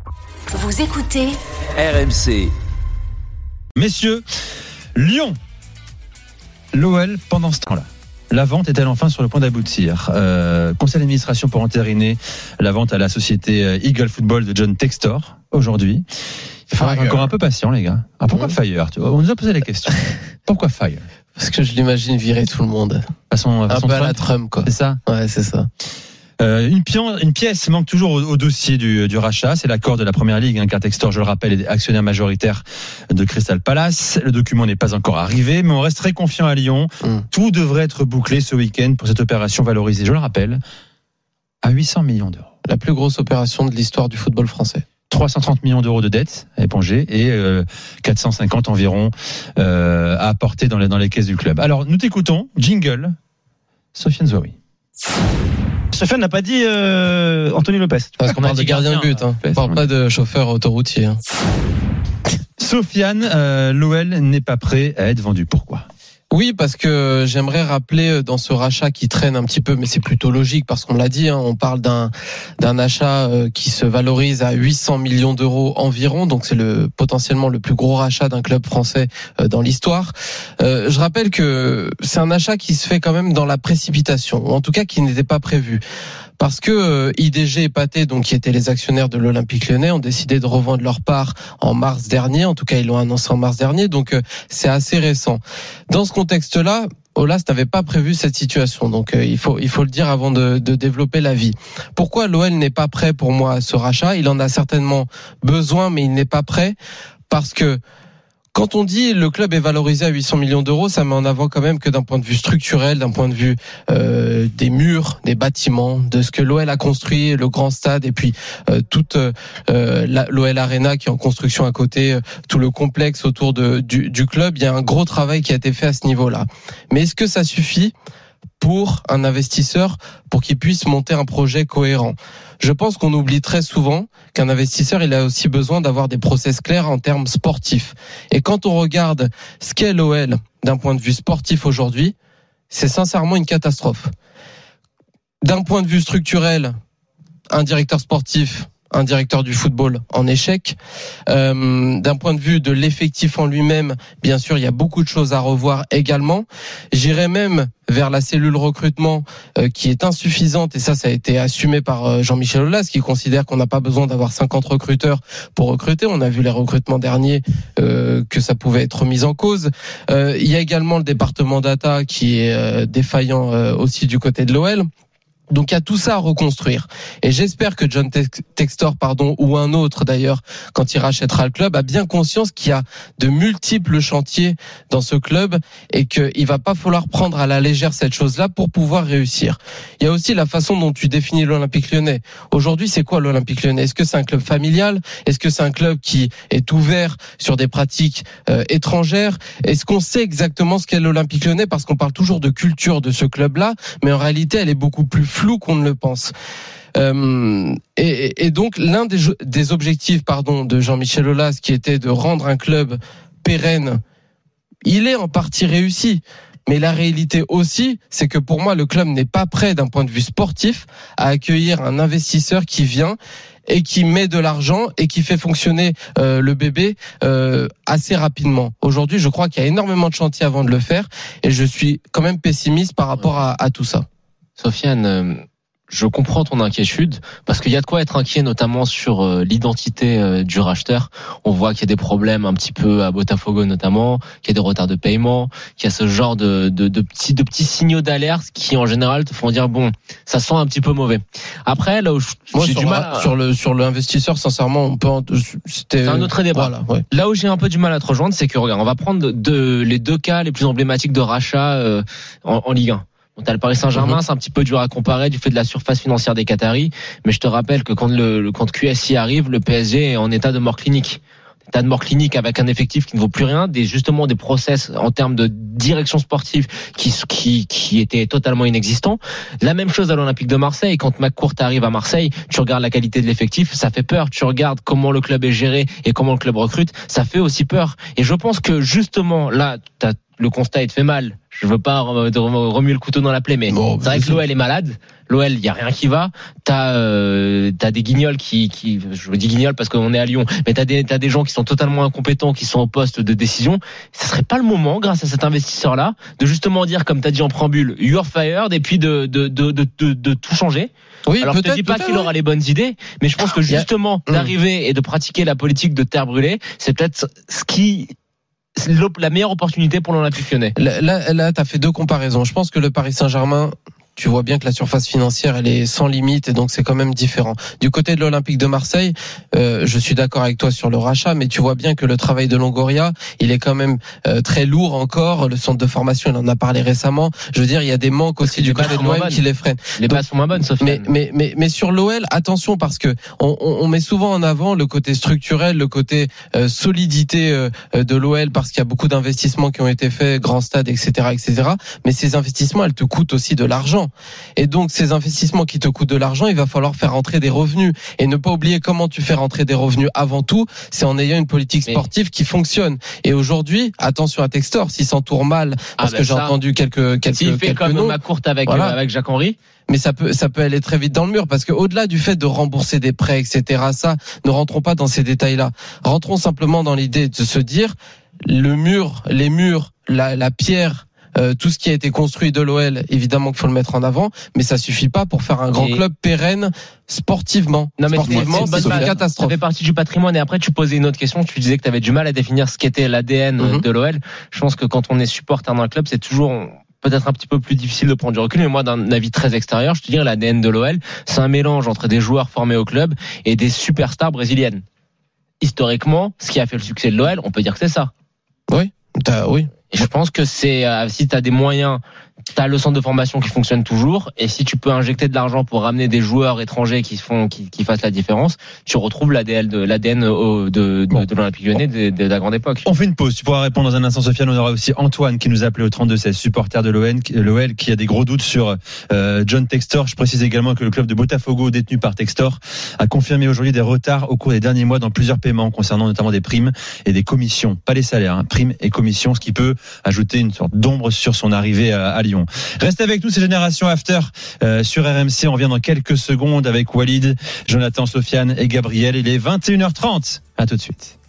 Vous écoutez RMC. Messieurs, Lyon, l'OL pendant ce temps-là. La vente est-elle enfin sur le point d'aboutir ? Conseil d'administration pour entériner la vente à la société Eagle Football de John Textor aujourd'hui. Il faut être encore un peu patient, les gars. Pourquoi Fire ? On nous a posé la question. Pourquoi Fire ? Parce que je l'imagine virer tout le monde. Un peu à la Trump, quoi. C'est ça ? Ouais, c'est ça. Une pièce manque toujours au dossier du rachat, c'est l'accord de la Première Ligue, car Textor, je le rappelle, est actionnaire majoritaire de Crystal Palace. Le document n'est pas encore arrivé, mais on reste très confiant à Lyon. Tout devrait être bouclé ce week-end pour cette opération valorisée, je le rappelle, à 800 millions d'euros. La plus grosse opération de l'histoire du football français. 330 millions d'euros de dettes à éponger et 450 environ à apporter dans les caisses du club. Alors, nous t'écoutons, jingle, Sofiane Zouaoui. Sofiane n'a pas dit Anthony Lopez. Parce qu'on parle de gardien de but, on parle pas de chauffeur autoroutier. Sofiane, l'OL n'est pas prêt à être vendu. Pourquoi ? Oui, parce que j'aimerais rappeler dans ce rachat qui traîne un petit peu, mais c'est plutôt logique parce qu'on l'a dit, on parle d'un achat qui se valorise à 800 millions d'euros environ, donc c'est potentiellement le plus gros rachat d'un club français dans l'histoire. Je rappelle que c'est un achat qui se fait quand même dans la précipitation, ou en tout cas qui n'était pas prévu. Parce que IDG et Pathé, donc qui étaient les actionnaires de l'Olympique Lyonnais, ont décidé de revendre leur part en mars dernier. En tout cas, ils l'ont annoncé en mars dernier, donc c'est assez récent. Dans ce contexte-là, Aulas n'avait pas prévu cette situation, donc il faut le dire avant de développer l'avis. Pourquoi l'OL n'est pas prêt pour moi à ce rachat ? Il en a certainement besoin, mais il n'est pas prêt parce que quand on dit le club est valorisé à 800 millions d'euros, ça met en avant quand même que d'un point de vue structurel, d'un point de vue des murs, des bâtiments, de ce que l'OL a construit, le grand stade et puis toute l'OL Arena qui est en construction à côté, tout le complexe autour du club, il y a un gros travail qui a été fait à ce niveau-là. Mais est-ce que ça suffit pour un investisseur pour qu'il puisse monter un projet cohérent ? Je pense qu'on oublie très souvent qu'un investisseur, il a aussi besoin d'avoir des process clairs en termes sportifs. Et quand on regarde ce qu'est l'OL d'un point de vue sportif aujourd'hui, c'est sincèrement une catastrophe. D'un point de vue structurel, un directeur sportif, un directeur du football en échec. D'un point de vue de l'effectif en lui-même, bien sûr, il y a beaucoup de choses à revoir également. J'irais même vers la cellule recrutement qui est insuffisante, et ça a été assumé par Jean-Michel Aulas, qui considère qu'on n'a pas besoin d'avoir 50 recruteurs pour recruter. On a vu les recrutements derniers que ça pouvait être mis en cause. Il y a également le département data qui est défaillant aussi du côté de l'OL. Donc il y a tout ça à reconstruire. Et j'espère que John Textor, ou un autre d'ailleurs, quand il rachètera le club, a bien conscience qu'il y a de multiples chantiers dans ce club et qu'il va pas falloir prendre à la légère cette chose-là pour pouvoir réussir. Il y a aussi la façon dont tu définis l'Olympique Lyonnais. Aujourd'hui, c'est quoi l'Olympique Lyonnais ? Est-ce que c'est un club familial ? Est-ce que c'est un club qui est ouvert sur des pratiques étrangères ? Est-ce qu'on sait exactement ce qu'est l'Olympique Lyonnais ? Parce qu'on parle toujours de culture de ce club-là, mais en réalité, elle est beaucoup plus flou qu'on ne le pense. Et donc l'un des objectifs de Jean-Michel Aulas, qui était de rendre un club pérenne, il est en partie réussi. Mais la réalité aussi, c'est que pour moi, le club n'est pas prêt d'un point de vue sportif à accueillir un investisseur qui vient et qui met de l'argent et qui fait fonctionner le bébé assez rapidement. Aujourd'hui, je crois qu'il y a énormément de chantiers avant de le faire et je suis quand même pessimiste par rapport à tout ça. Sofiane, je comprends ton inquiétude parce qu'il y a de quoi être inquiet, notamment sur l'identité du racheteur. On voit qu'il y a des problèmes un petit peu à Botafogo notamment, qu'il y a des retards de paiement, qu'il y a ce genre de petits signaux d'alerte qui en général te font dire bon, ça sent un petit peu mauvais. Après là où j'ai du mal sur l'investisseur, sincèrement, c'est un autre débat. Voilà, ouais. Là où j'ai un peu du mal à te rejoindre, c'est que regarde, on va prendre les deux cas les plus emblématiques de rachat en Ligue 1. T'as le Paris Saint-Germain, c'est un petit peu dur à comparer du fait de la surface financière des Qataris, mais je te rappelle que quand QSI arrive, le PSG est en état de mort clinique. État de mort clinique avec un effectif qui ne vaut plus rien, justement des process en termes de direction sportive qui étaient totalement inexistants. La même chose à l'Olympique de Marseille. Quand McCourt arrive à Marseille, tu regardes la qualité de l'effectif, ça fait peur. Tu regardes comment le club est géré et comment le club recrute, ça fait aussi peur. Et je pense que justement là, le constat il te fait mal. Je veux pas remuer le couteau dans la plaie, mais c'est vrai que l'OL est malade. L'OL, il y a rien qui va. T'as des guignols qui je dis guignols parce qu'on est à Lyon, mais t'as des gens qui sont totalement incompétents, qui sont au poste de décision. Ça serait pas le moment, grâce à cet investisseur-là, de justement dire, comme t'as dit en préambule, you're fired, et puis de tout changer. Oui, alors je te dis pas qu'il aura les bonnes idées, mais je pense que justement d'arriver et de pratiquer la politique de terre brûlée, c'est peut-être la meilleure opportunité pour l'Olympique Lyonnais. Là, t'as fait deux comparaisons. Je pense que le Paris Saint-Germain, tu vois bien que la surface financière, elle est sans limite, et donc c'est quand même différent. Du côté de l'Olympique de Marseille, je suis d'accord avec toi sur le rachat, mais tu vois bien que le travail de Longoria, il est quand même très lourd encore. Le centre de formation, il en a parlé récemment. Je veux dire, il y a des manques aussi du côté de l'OL qui les freinent. Les bases sont moins bonnes, Sofiane. Mais sur l'OL, attention, parce que on met souvent en avant le côté structurel, le côté solidité de l'OL, parce qu'il y a beaucoup d'investissements qui ont été faits, grand stade, etc., etc. Mais ces investissements, elles te coûtent aussi de l'argent. Et donc, ces investissements qui te coûtent de l'argent, il va falloir faire rentrer des revenus. Et ne pas oublier comment tu fais rentrer des revenus avant tout, c'est en ayant une politique sportive qui fonctionne. Et aujourd'hui, attention à Textor, s'il s'entoure mal, parce que j'ai entendu quelques s'il fait comme noms, ma courte avec Jacques-Henri. Mais ça peut aller très vite dans le mur, parce que au-delà du fait de rembourser des prêts, etc., ça, ne rentrons pas dans ces détails-là. Rentrons simplement dans l'idée de se dire, les murs, la pierre, tout ce qui a été construit de l'OL, évidemment qu'il faut le mettre en avant, mais ça suffit pas pour faire un grand club pérenne sportivement. Non, mais c'est une catastrophe. Ça fait partie du patrimoine. Et après, tu posais une autre question. Tu disais que tu avais du mal à définir ce qu'était l'ADN de l'OL. Je pense que quand on est supporter d'un club, c'est toujours peut-être un petit peu plus difficile de prendre du recul, mais moi, d'un avis très extérieur, je te dirais l'ADN de l'OL, c'est un mélange entre des joueurs formés au club et des superstars brésiliennes. Historiquement, ce qui a fait le succès de l'OL, on peut dire que c'est ça. Oui. Et je pense que c'est si tu as des moyens, tu as le centre de formation qui fonctionne toujours, et si tu peux injecter de l'argent pour ramener des joueurs étrangers qui fassent la différence, tu retrouves l'ADN de l'Olympique Lyonnais de la grande époque. On fait une pause, tu pourras répondre dans un instant, Sofiane. On aura aussi Antoine qui nous a appelé au 32-16, supporter de l'OL, qui a des gros doutes sur John Textor. Je précise également que le club de Botafogo, détenu par Textor, a confirmé aujourd'hui des retards au cours des derniers mois dans plusieurs paiements concernant notamment des primes et des commissions, pas les salaires, primes et commissions, ce qui peut ajouter une sorte d'ombre sur son arrivée à Lyon. Restez avec nous, c'est Génération After sur RMC. On revient dans quelques secondes avec Walid, Jonathan, Sofiane et Gabriel. Il est 21h30. À tout de suite.